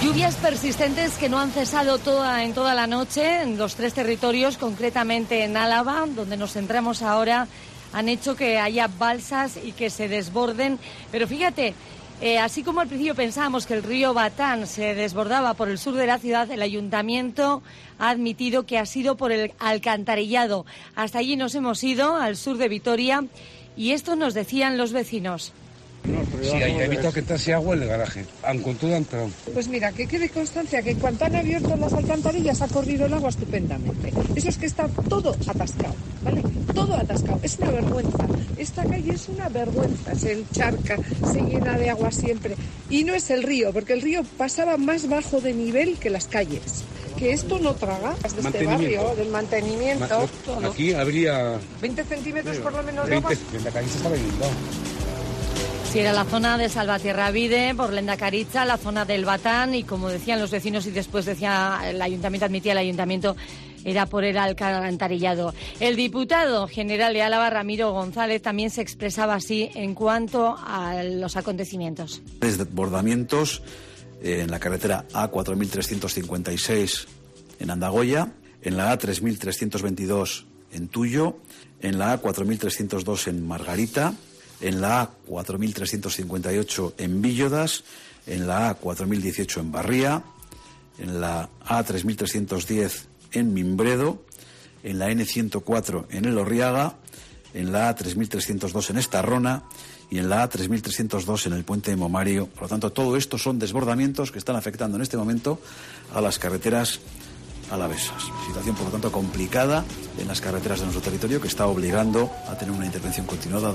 Lluvias persistentes que no han cesado en toda la noche en los 3 territorios, concretamente en Álava, donde nos centramos ahora, han hecho que haya balsas y que se desborden. Pero fíjate, así como al principio pensábamos que el río Batán se desbordaba por el sur de la ciudad, el ayuntamiento ha admitido que ha sido por el alcantarillado. Hasta allí nos hemos ido, al sur de Vitoria, y esto nos decían los vecinos. Sí, he visto que está agua en el garaje. Con todo han entrado. Pues mira, que quede constancia que en cuanto han abierto las alcantarillas ha corrido el agua estupendamente. Eso es que está todo atascado, ¿vale? Todo atascado. Es una vergüenza. Esta calle es una vergüenza. Se encharca, se llena de agua siempre. Y no es el río, porque el río pasaba más bajo de nivel que las calles. Que esto no traga de este barrio, del mantenimiento. Todo. Aquí habría 20 centímetros por lo menos de agua. La calle se estaba inundando. Sí, era la zona de Salvatierravide, por Lehendakaritza, la zona del Batán, y como decían los vecinos y después decía el ayuntamiento, admitía el ayuntamiento, era por el alcantarillado. El diputado general de Álava, Ramiro González, también se expresaba así en cuanto a los acontecimientos. Desbordamientos en la carretera A4356 en Andagoya, en la A3322 en Tuyo, en la A4302 en Margarita, en la A4358 en Víllodas, en la A4018 en Barría, en la A3310 en Mimbredo, en la N104 en Elorriaga, en la A3302 en Estarrona y en la A3302 en el Puente de Momario. Por lo tanto, todo esto son desbordamientos que están afectando en este momento a las carreteras alavesas. Situación, por lo tanto, complicada en las carreteras de nuestro territorio que está obligando a tener una intervención continuada.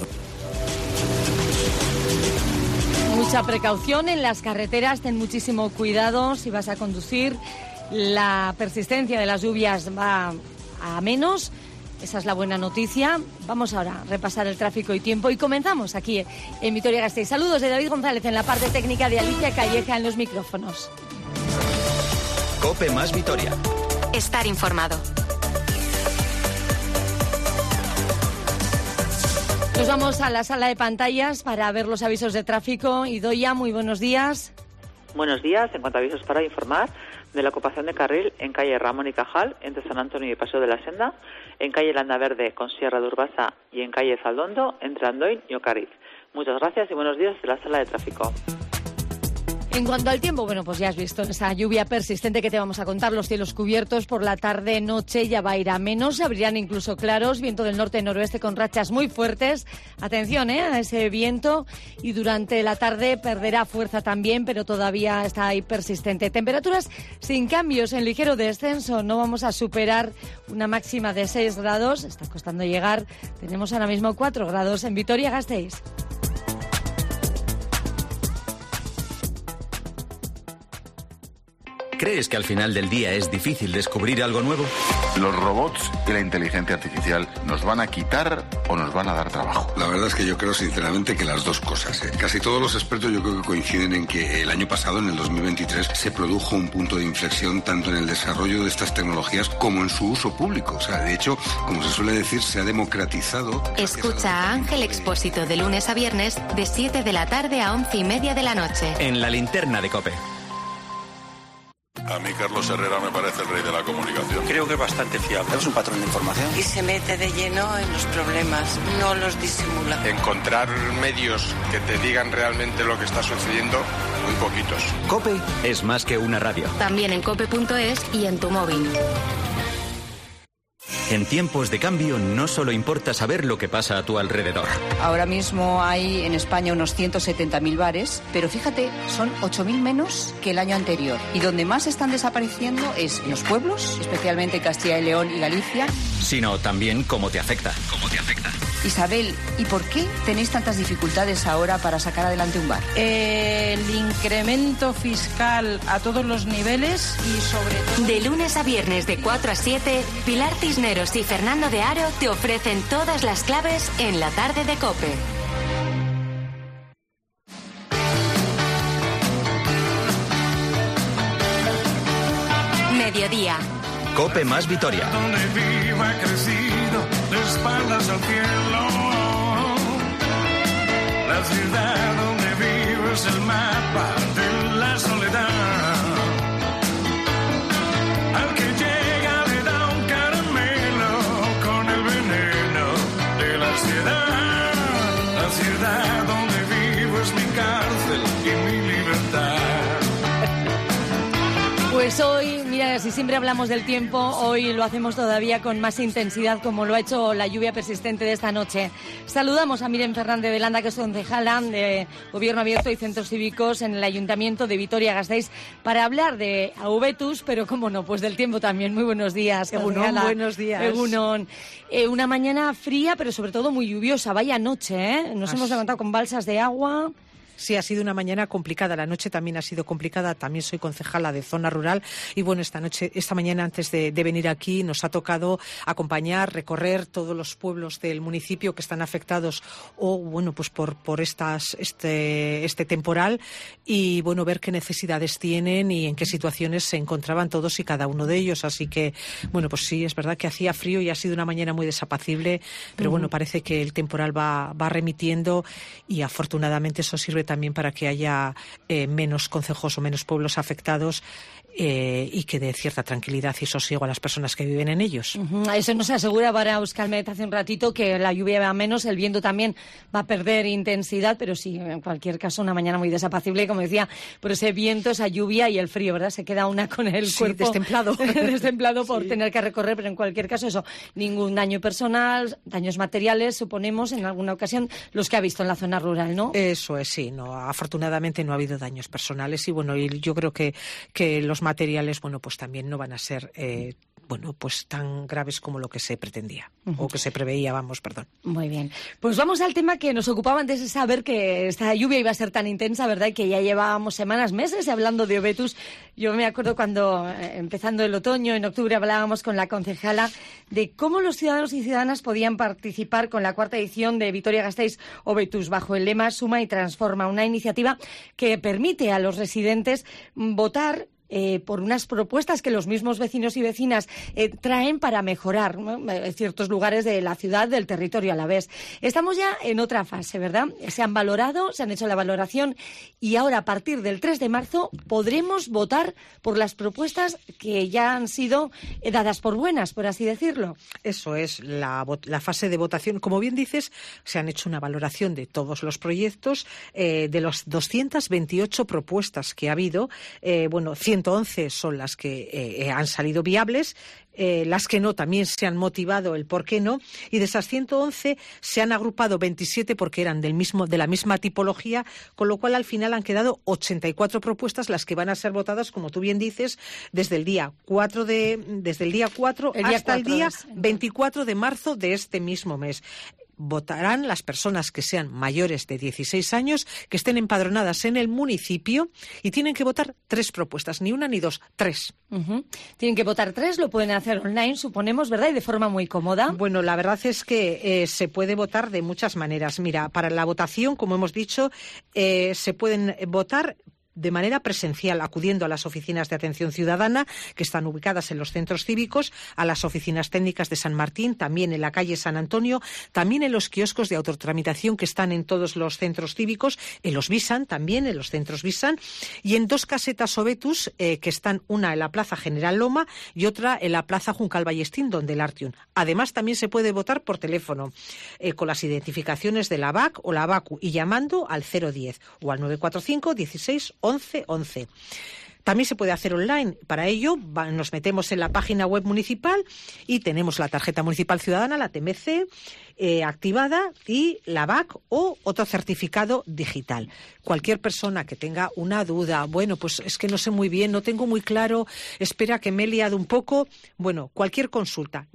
Mucha precaución en las carreteras, ten muchísimo cuidado si vas a conducir. La persistencia de las lluvias va a menos, esa es la buena noticia. Vamos ahora a repasar el tráfico y tiempo y comenzamos aquí en Vitoria-Gasteiz. Saludos de David González en la parte técnica, de Alicia Calleja en los micrófonos. COPE más Vitoria. Estar informado. Nos vamos a la sala de pantallas para ver los avisos de tráfico. Idoia, muy buenos días. Buenos días. En cuanto a avisos, para informar de la ocupación de carril en calle Ramón y Cajal, entre San Antonio y Paseo de la Senda, en calle Landaverde con Sierra de Urbasa y en calle Zaldondo, entre Andoin y Ocariz. Muchas gracias y buenos días de la sala de tráfico. En cuanto al tiempo, bueno, pues ya has visto esa lluvia persistente que te vamos a contar, los cielos cubiertos por la tarde-noche, ya va a ir a menos, se abrirán incluso claros, viento del norte-noroeste con rachas muy fuertes. Atención a ese viento, y durante la tarde perderá fuerza también, pero todavía está ahí persistente. Temperaturas sin cambios, en ligero descenso, no vamos a superar una máxima de 6 grados, está costando llegar, tenemos ahora mismo 4 grados en Vitoria-Gasteiz. ¿Crees que al final del día es difícil descubrir algo nuevo? ¿Los robots y la inteligencia artificial nos van a quitar o nos van a dar trabajo? La verdad es que yo creo sinceramente que las dos cosas. Casi todos los expertos yo creo que coinciden en que el año pasado, en el 2023, se produjo un punto de inflexión tanto en el desarrollo de estas tecnologías como en su uso público. O sea, de hecho, como se suele decir, se ha democratizado. Escucha a Ángel Expósito de lunes a viernes de 7 de la tarde a 11:30 de la noche. En la linterna de COPE. A mí Carlos Herrera me parece el rey de la comunicación. Creo que es bastante fiable. Es un patrón de información. Y se mete de lleno en los problemas, no los disimula. Encontrar medios que te digan realmente lo que está sucediendo, muy poquitos. COPE es más que una radio. También en cope.es y en tu móvil. En tiempos de cambio no solo importa saber lo que pasa a tu alrededor. Ahora mismo hay en España unos 170.000 bares, pero fíjate, son 8.000 menos que el año anterior. Y donde más están desapareciendo es en los pueblos, especialmente Castilla y León y Galicia. Sino también cómo te afecta. Isabel, ¿y por qué tenéis tantas dificultades ahora para sacar adelante un bar? El incremento fiscal a todos los niveles y sobre todo... De lunes a viernes de 4 a 7, Pilar Cisneros y Fernando de Aro te ofrecen todas las claves en la tarde de COPE. Mediodía. COPE más Vitoria. Donde viva crecido, de espaldas al cielo. La ciudad donde vivo es el mapa de la soledad. Pues hoy, mira, si siempre hablamos del tiempo, hoy lo hacemos todavía con más intensidad, como lo ha hecho la lluvia persistente de esta noche. Saludamos a Miren Fernández de Landa, que es concejala de Gobierno Abierto y Centros Cívicos en el Ayuntamiento de Vitoria-Gasteiz, para hablar de Hobetuz, pero cómo no, pues del tiempo también. Muy buenos días, Egunon, buenos días. Egunon. Una mañana fría, pero sobre todo muy lluviosa. Vaya noche, ¿eh? Nos hemos levantado con balsas de agua. Sí, ha sido una mañana complicada. La noche también ha sido complicada. También soy concejala de zona rural y bueno, esta mañana antes de venir aquí nos ha tocado acompañar, recorrer todos los pueblos del municipio que están afectados o bueno, pues por este temporal y bueno, ver qué necesidades tienen y en qué situaciones se encontraban todos y cada uno de ellos. Así que bueno, pues sí, es verdad que hacía frío y ha sido una mañana muy desapacible, pero bueno, parece que el temporal va remitiendo y afortunadamente eso sirve también para que haya menos concejos o menos pueblos afectados y que dé cierta tranquilidad y sosiego a las personas que viven en ellos. Eso nos asegura para Euskalmet hace un ratito que la lluvia va menos, el viento también va a perder intensidad, pero sí, en cualquier caso, una mañana muy desapacible, como decía, por ese viento, esa lluvia y el frío, ¿verdad? Se queda una con el cuerpo destemplado. destemplado por tener que recorrer, pero en cualquier caso, eso, ningún daño personal, daños materiales, suponemos, en alguna ocasión, los que ha visto en la zona rural, ¿no? Eso es, sí, no, afortunadamente no ha habido daños personales y bueno, y yo creo que los materiales, bueno, pues también no van a ser pues tan graves como lo que se pretendía o que se preveía, perdón. Muy bien. Pues vamos al tema que nos ocupaba antes de saber que esta lluvia iba a ser tan intensa, ¿verdad? Y que ya llevábamos semanas, meses hablando de Hobetuz. Yo me acuerdo cuando, empezando el otoño, en octubre, hablábamos con la concejala de cómo los ciudadanos y ciudadanas podían participar con la 4ª edición de Vitoria-Gasteiz Hobetuz bajo el lema Suma y Transforma, una iniciativa que permite a los residentes votar por unas propuestas que los mismos vecinos y vecinas traen para mejorar, ¿no?, ciertos lugares de la ciudad, del territorio alavés. Estamos ya en otra fase, ¿verdad? Se han valorado, se han hecho la valoración y ahora a partir del 3 de marzo podremos votar por las propuestas que ya han sido dadas por buenas, por así decirlo. Eso es, la fase de votación. Como bien dices, se han hecho una valoración de todos los proyectos, de las 228 propuestas que ha habido, 111 son las que han salido viables, las que no también se han motivado el por qué no, y de esas 111 se han agrupado 27 porque eran de la misma tipología, con lo cual al final han quedado 84 propuestas las que van a ser votadas, como tú bien dices, desde el día 4 hasta el día 24 de marzo de este mismo mes. Votarán las personas que sean mayores de 16 años, que estén empadronadas en el municipio y tienen que votar 3 propuestas, ni una ni dos, 3. Tienen que votar 3, lo pueden hacer online, suponemos, ¿verdad? Y de forma muy cómoda. Bueno, la verdad es que se puede votar de muchas maneras. Mira, para la votación, como hemos dicho, se pueden votar de manera presencial, acudiendo a las oficinas de atención ciudadana que están ubicadas en los centros cívicos, a las oficinas técnicas de San Martín, también en la calle San Antonio, también en los kioscos de autotramitación que están en todos los centros cívicos, en los Visan, también en los centros Visan, y en 2 casetas Hobetuz que están, una en la Plaza General Loma y otra en la Plaza Juncal Ballestín, donde el Artium. Además, también se puede votar por teléfono, con las identificaciones de la ABAC o la ABACU y llamando al 010 o al 945 16 11 11. También se puede hacer online. Para ello nos metemos en la página web municipal y tenemos la tarjeta municipal ciudadana, la TMC, activada, y la BAC o otro certificado digital. Cualquier persona que tenga una duda, bueno, pues es que no sé muy bien, no tengo muy claro, espera que me he liado un poco, bueno, cualquier consulta,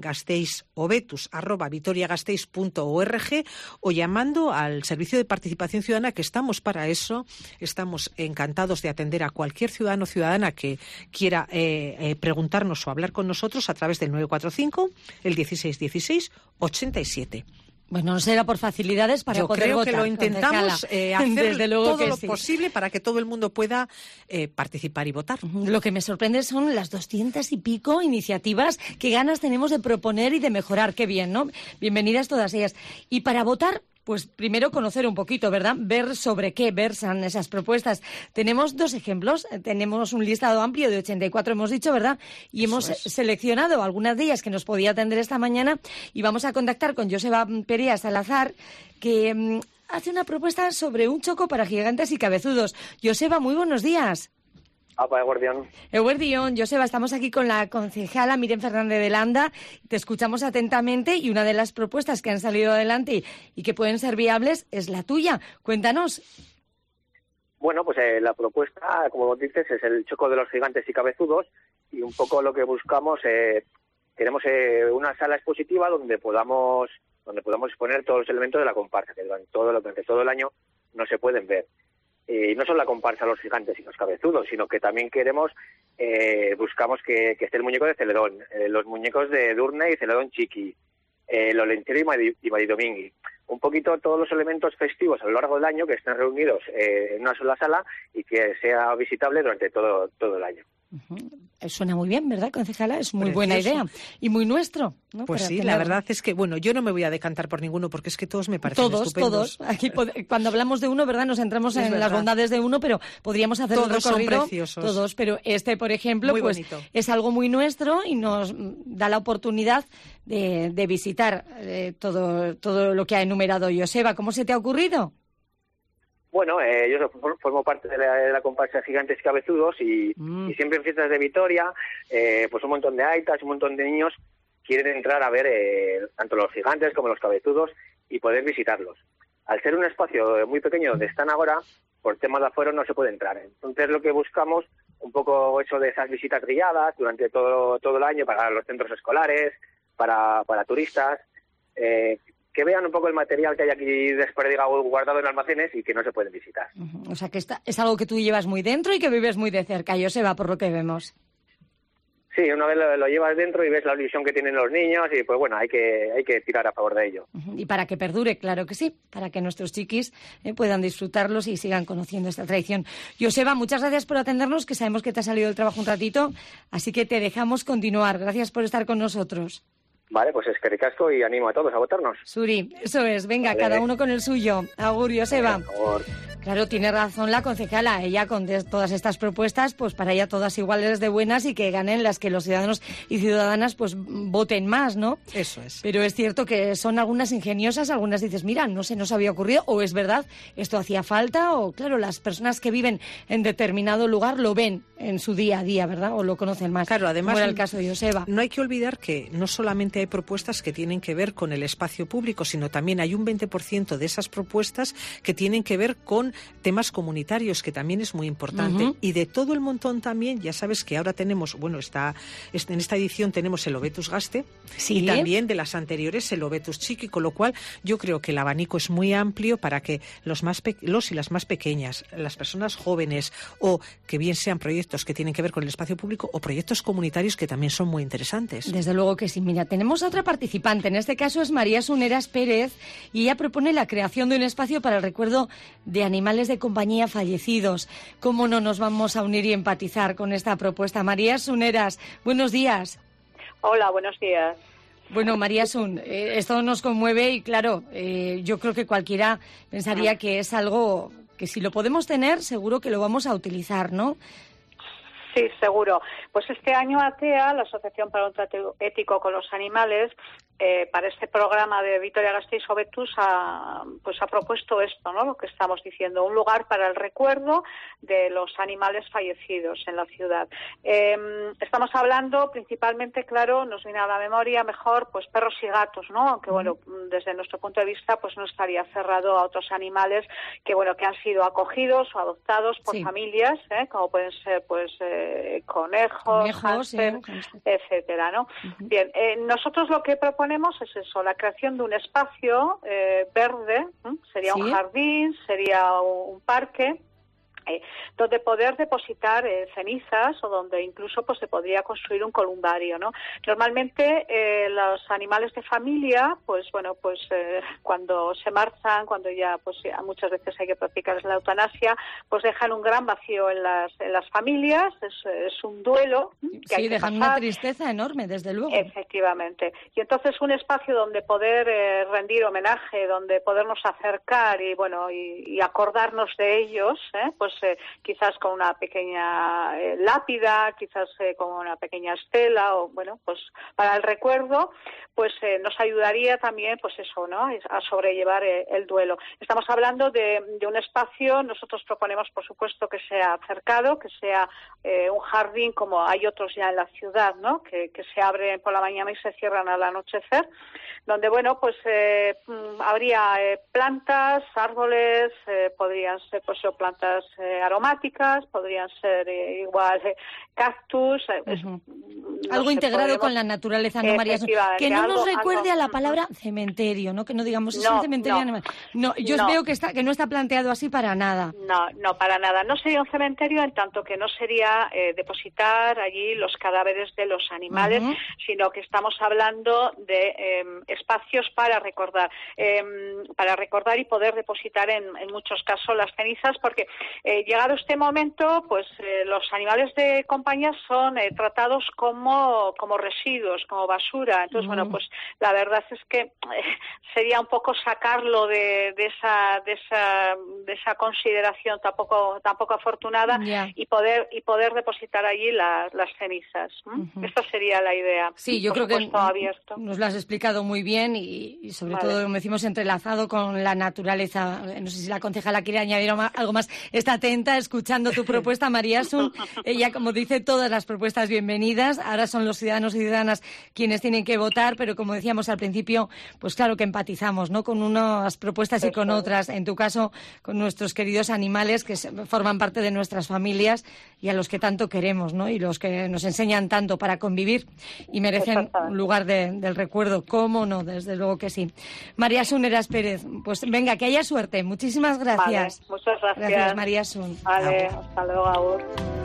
gasteiz@vitoriagasteiz.org o llamando al Servicio de Participación Ciudadana, que estamos para eso, estamos encantados de atender a cualquier ciudadano o ciudadana que quiera preguntarnos o hablar con nosotros a través del 945, el 16 16 87. Bueno, no será por facilidades para poder votar. Yo creo que lo intentamos hacer todo lo posible para que todo el mundo pueda participar y votar. Lo que me sorprende son las 200 y pico iniciativas. Qué ganas tenemos de proponer y de mejorar. Qué bien, ¿no? Bienvenidas todas ellas. Y para votar, pues primero conocer un poquito, ¿verdad? Ver sobre qué versan esas propuestas. Tenemos 2 ejemplos. Tenemos un listado amplio de 84, hemos dicho, ¿verdad? Y hemos seleccionado algunas de ellas que nos podía atender esta mañana y vamos a contactar con Joseba Perea Salazar, que hace una propuesta sobre un choco para gigantes y cabezudos. Joseba, muy buenos días. Apa, Eguerdión. Eguerdión, Joseba, estamos aquí con la concejala Miren Fernández de Landa. Te escuchamos atentamente y una de las propuestas que han salido adelante y que pueden ser viables es la tuya. Cuéntanos. Bueno, pues la propuesta, como dices, es el choco de los gigantes y cabezudos, y un poco lo que buscamos, queremos una sala expositiva donde podamos exponer todos los elementos de la comparsa, que durante todo el año no se pueden ver. Y no solo la comparsa los gigantes y los cabezudos, sino que también buscamos que esté el muñeco de Celedón, los muñecos de Edurne y Celedón Chiqui, Lolentero y Maridomingui. Un poquito todos los elementos festivos a lo largo del año que estén reunidos en una sola sala y que sea visitable durante todo el año. Suena muy bien, ¿verdad, concejala? Es muy buena idea. Y muy nuestro, ¿no? Pues sí, la verdad es que, bueno, yo no me voy a decantar por ninguno porque es que todos me parecen estupendos. Todos. Aquí cuando hablamos de uno, ¿verdad? Nos centramos en las bondades de uno, pero podríamos hacer todos un recorrido. Son preciosos. Todos, pero por ejemplo, muy pues bonito. Es algo muy nuestro y nos da la oportunidad de visitar todo lo que ha enumerado Joseba. ¿Cómo se te ha ocurrido? Bueno, yo formo parte de la comparsa Gigantes y Cabezudos y siempre en fiestas de Vitoria, pues un montón de aitas, un montón de niños quieren entrar a ver tanto los gigantes como los cabezudos y poder visitarlos. Al ser un espacio muy pequeño donde están ahora, por temas de aforo no se puede entrar. Entonces lo que buscamos, un poco eso de esas visitas guiadas durante todo el año para los centros escolares, para turistas, que vean un poco el material que hay aquí desperdigado, guardado en almacenes y que no se pueden visitar. O sea, que es algo que tú llevas muy dentro y que vives muy de cerca, Joseba, por lo que vemos. Sí, una vez lo llevas dentro y ves la ilusión que tienen los niños y pues bueno, hay que tirar a favor de ello. Y para que perdure, claro que sí, para que nuestros chiquis puedan disfrutarlos y sigan conociendo esta tradición. Joseba, muchas gracias por atendernos, que sabemos que te ha salido del trabajo un ratito, así que te dejamos continuar. Gracias por estar con nosotros. Vale, pues es que ricasco y animo a todos a votarnos. Suri, eso es. Venga, vale. Cada uno con el suyo. Agur, Joseba. Claro, tiene razón la concejala. Ella con todas estas propuestas, pues para ella todas iguales de buenas y que ganen las que los ciudadanos y ciudadanas pues voten más, ¿no? Eso es. Pero es cierto que son algunas ingeniosas, algunas dices, mira, no se nos había ocurrido, o es verdad, esto hacía falta, o claro, las personas que viven en determinado lugar lo ven en su día a día, ¿verdad? O lo conocen más. Claro, además, como era el caso de Joseba. No hay que olvidar que no solamente hay propuestas que tienen que ver con el espacio público, sino también hay un 20% de esas propuestas que tienen que ver con temas comunitarios, que también es muy importante. Y de todo el montón también, ya sabes que ahora tenemos, bueno, en esta edición tenemos el Obetus Gaste, y también de las anteriores el Obetus Chiqui, con lo cual yo creo que el abanico es muy amplio para que los y las más pequeñas, las personas jóvenes, o que bien sean proyectos que tienen que ver con el espacio público o proyectos comunitarios que también son muy interesantes. Desde luego que sí. Mira, tenemos a otra participante, en este caso es María Suneras Pérez, y ella propone la creación de un espacio para el recuerdo de animales de compañía fallecidos. ¿Cómo no nos vamos a unir y empatizar con esta propuesta? María Suneras, buenos días. Hola, buenos días. Bueno, María Sun, esto nos conmueve y claro, yo creo que cualquiera pensaría que es algo que si lo podemos tener, seguro que lo vamos a utilizar, ¿no? Sí, seguro. Pues este año ATEA, la Asociación para un Trato Ético con los Animales, para este programa de Vitoria-Gasteiz Obetus ha propuesto esto, ¿no? Lo que estamos diciendo, un lugar para el recuerdo de los animales fallecidos en la ciudad. Estamos hablando principalmente, claro, nos viene a la memoria mejor, pues perros y gatos, ¿no? Aunque bueno, desde nuestro punto de vista, pues no estaría cerrado a otros animales que han sido acogidos o adoptados por familias, como pueden ser, pues conejos, hámster, etcétera, ¿no? Bien, nosotros lo que proponemos es eso, la creación de un espacio verde, sería un jardín, sería un parque, donde poder depositar cenizas o donde incluso pues se podría construir un columbario, ¿no? Normalmente los animales de familia, cuando se marchan, cuando ya muchas veces hay que practicar la eutanasia, pues dejan un gran vacío en las familias, es un duelo que hay que dejan pasar. Una tristeza enorme, desde luego. Efectivamente. Y entonces un espacio donde poder rendir homenaje, donde podernos acercar y acordarnos de ellos, pues quizás con una pequeña lápida, quizás con una pequeña estela, o bueno, pues para el recuerdo, pues nos ayudaría también, pues eso, ¿no?, a sobrellevar el duelo. Estamos hablando de un espacio, nosotros proponemos, por supuesto, que sea cercado, que sea un jardín como hay otros ya en la ciudad, ¿no?, que se abren por la mañana y se cierran al anochecer, donde, bueno, pues habría plantas, árboles, podrían ser pues plantas aromáticas, podrían ser igual cactus. Algo integrado con la naturaleza, ¿no, María? Que no nos recuerde a la palabra cementerio, ¿no? Que no digamos es un cementerio animal. No, yo veo que no está planteado así para nada. No, para nada. No sería un cementerio en tanto que no sería depositar allí los cadáveres de los animales, sino que estamos hablando de espacios para recordar y poder depositar en muchos casos las cenizas, porque llegado este momento, pues los animales de compañía son tratados como residuos, como basura. Entonces, bueno, pues la verdad es que sería un poco sacarlo de esa consideración tampoco afortunada y poder depositar allí las cenizas. Esta sería la idea. Sí, yo creo que nos lo has explicado muy bien y sobre todo, como decimos, entrelazado con la naturaleza. No sé si la concejala quiere añadir algo más. Está atenta, escuchando tu propuesta, María Asun. Ella, como dice, todas las propuestas bienvenidas. Ahora son los ciudadanos y ciudadanas quienes tienen que votar, pero como decíamos al principio, pues claro que empatizamos, ¿no?, con unas propuestas y con otras. En tu caso, con nuestros queridos animales que forman parte de nuestras familias y a los que tanto queremos, ¿no?, y los que nos enseñan tanto para convivir y merecen un lugar del recuerdo. ¿Cómo no? Desde luego que sí. María Asun Eras Pérez, pues venga, que haya suerte. Muchísimas gracias. Vale, muchas gracias. Gracias, María Asun. Vale, hasta luego, Agur.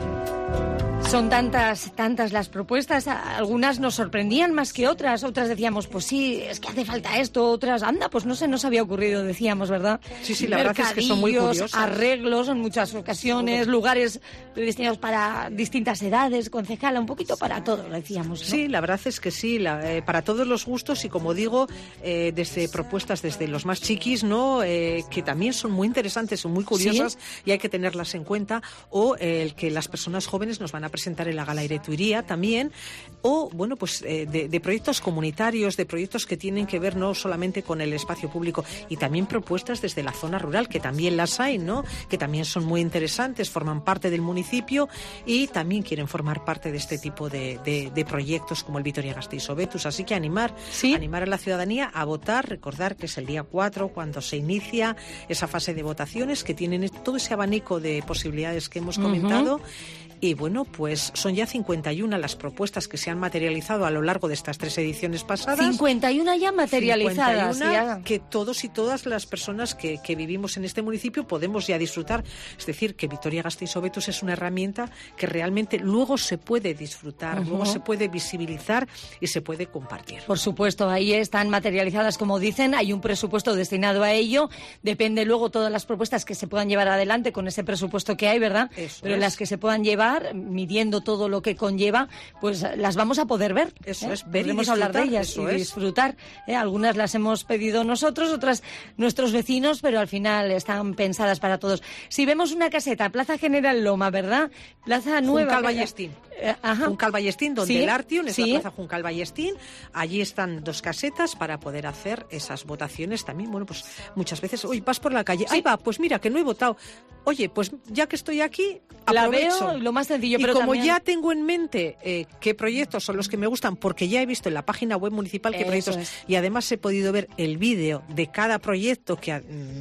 Son tantas las propuestas, algunas nos sorprendían más que otras decíamos, pues sí, es que hace falta esto, otras, anda, pues no se nos había ocurrido, decíamos, ¿verdad? Sí, la verdad es que son muy curiosas. Arreglos en muchas ocasiones, lugares destinados para distintas edades, concejala, un poquito para todo, decíamos, ¿no? Sí, la verdad es que sí, para todos los gustos y, como digo, desde propuestas desde los más chiquis, ¿no?, que también son muy interesantes, son muy curiosas, ¿sí?, y hay que tenerlas en cuenta, o el que las personas jóvenes nos van a presentar en la Gala Iretuiría también, o bueno, pues de proyectos comunitarios, de proyectos que tienen que ver no solamente con el espacio público, y también propuestas desde la zona rural, que también las hay, ¿no?, que también son muy interesantes, forman parte del municipio y también quieren formar parte de este tipo de proyectos como el Vitoria-Gasteiz Hobetuz. Así que animar a la ciudadanía a votar, recordar que es el día 4 cuando se inicia esa fase de votaciones, que tienen todo ese abanico de posibilidades que hemos comentado. Y bueno, pues son ya 51 las propuestas que se han materializado a lo largo de estas 3 ediciones pasadas. 51 ya materializadas. 51 que todos y todas las personas que vivimos en este municipio podemos ya disfrutar. Es decir, que Vitoria-Gasteiz Hobetuz es una herramienta que realmente luego se puede disfrutar, luego se puede visibilizar y se puede compartir. Por supuesto, ahí están materializadas, como dicen, hay un presupuesto destinado a ello. Depende luego todas las propuestas que se puedan llevar adelante con ese presupuesto que hay, ¿verdad? Pero las que se puedan llevar, midiendo todo lo que conlleva, pues las vamos a poder ver. Eso es, ver podemos y disfrutar, hablar de ellas y disfrutar. Algunas las hemos pedido nosotros, otras nuestros vecinos, pero al final están pensadas para todos. Si vemos una caseta, Plaza General Loma, ¿verdad? Plaza Nueva. Juncal Ballestín. Juncal Ballestín, donde el Artio, en esta plaza Juncal Ballestín, allí están 2 casetas para poder hacer esas votaciones también. Bueno, pues muchas veces, oye, vas por la calle, ahí va, pues mira, que no he votado. Oye, pues ya que estoy aquí, aprovecho. La veo lo más sencillo, y pero como también... ya tengo en mente qué proyectos son los que me gustan, porque ya he visto en la página web municipal qué proyectos, y además he podido ver el vídeo de cada proyecto que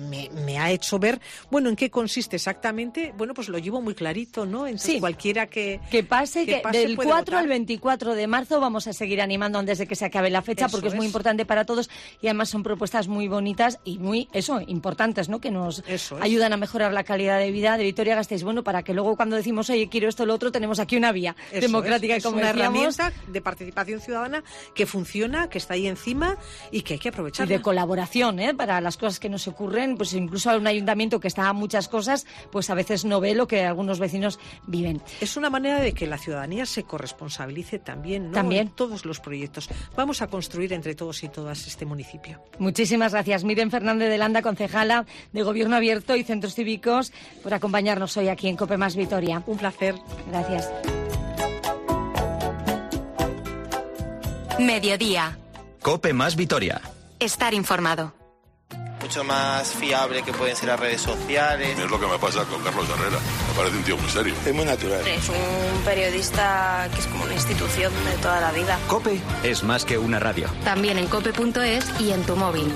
me ha hecho ver, bueno, en qué consiste exactamente, bueno, pues lo llevo muy clarito, ¿no? Entonces, cualquiera que pase del 4 votar. Al 24 de marzo vamos a seguir animando antes de que se acabe la fecha, porque es muy importante para todos y además son propuestas muy bonitas y muy, importantes, ¿no? Que nos ayudan a mejorar la calidad de vida de Vitoria-Gasteiz. Bueno, para que luego cuando decimos, oye, quiero esto o lo otro, tenemos aquí una vía democrática, como una decíamos, herramienta de participación ciudadana que funciona, que está ahí encima y que hay que aprovechar. Y de colaboración, para las cosas que nos ocurren, pues incluso a un ayuntamiento que está a muchas cosas, pues a veces no ve lo que algunos vecinos viven. Es una manera de que la ciudadanía ciudadanía se corresponsabilice también, ¿no? También. En todos los proyectos. Vamos a construir entre todos y todas este municipio. Muchísimas gracias, Miren Fernández de Landa, concejala de Gobierno Abierto y Centros Cívicos, por acompañarnos hoy aquí en COPE Más Vitoria. Un placer. Gracias. Mediodía. COPE Más Vitoria. Estar informado. Mucho más fiable que pueden ser las redes sociales. Es lo que me pasa con Carlos Herrera. Me parece un tío muy serio. Es muy natural. Es un periodista que es como una institución de toda la vida. COPE es más que una radio. También en cope.es y en tu móvil.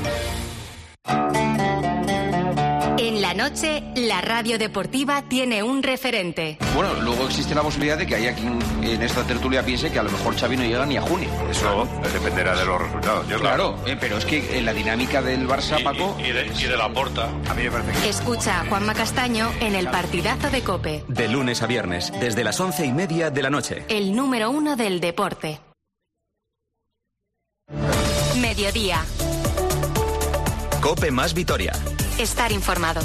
En la noche, la radio deportiva tiene un referente. Bueno, luego existe la posibilidad de que haya quien en esta tertulia piense que a lo mejor Xavi no llega ni a junio. Eso dependerá de los resultados. Claro, pero es que en la dinámica del Barça, Paco... Y de la Porta, a mí me parece que... Escucha a Juanma Castaño en el partidazo de COPE. De lunes a viernes, desde las 11:30 de la noche. El número 1 del deporte. Mediodía. COPE Más Vitoria. Estar informado.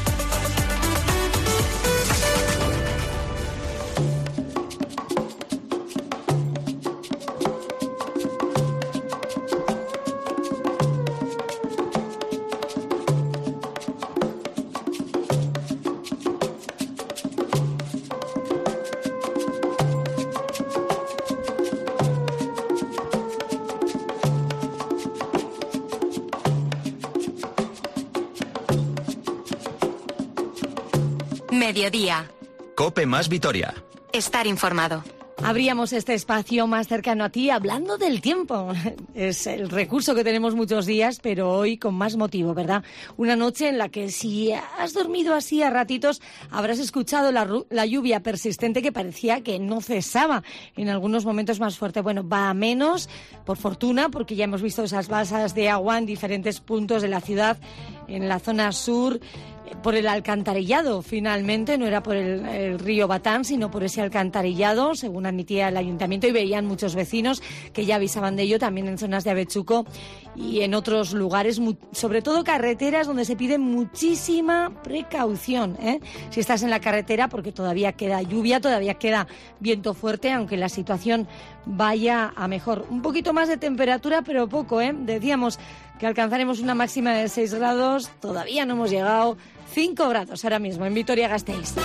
Mediodía. COPE Más Vitoria. Estar informado. Abríamos este espacio más cercano a ti hablando del tiempo. Es el recurso que tenemos muchos días, pero hoy con más motivo, ¿verdad? Una noche en la que si has dormido así a ratitos habrás escuchado la lluvia persistente que parecía que no cesaba, en algunos momentos más fuerte. Bueno, va a menos, por fortuna, porque ya hemos visto esas balsas de agua en diferentes puntos de la ciudad, en la zona sur, por el alcantarillado, finalmente, no era por el río Batán, sino por ese alcantarillado, según admitía el ayuntamiento, y veían muchos vecinos que ya avisaban de ello, también en zonas de Avechuco y en otros lugares, sobre todo carreteras donde se pide muchísima precaución, ¿eh? Si estás en la carretera, porque todavía queda lluvia, todavía queda viento fuerte, aunque la situación vaya a mejor. Un poquito más de temperatura, pero poco, ¿eh? Decíamos que alcanzaremos una máxima de 6 grados, todavía no hemos llegado, 5 grados ahora mismo en Vitoria-Gasteiz.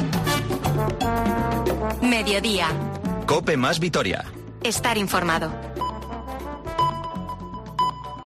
Mediodía. COPE Más Vitoria. Estar informado.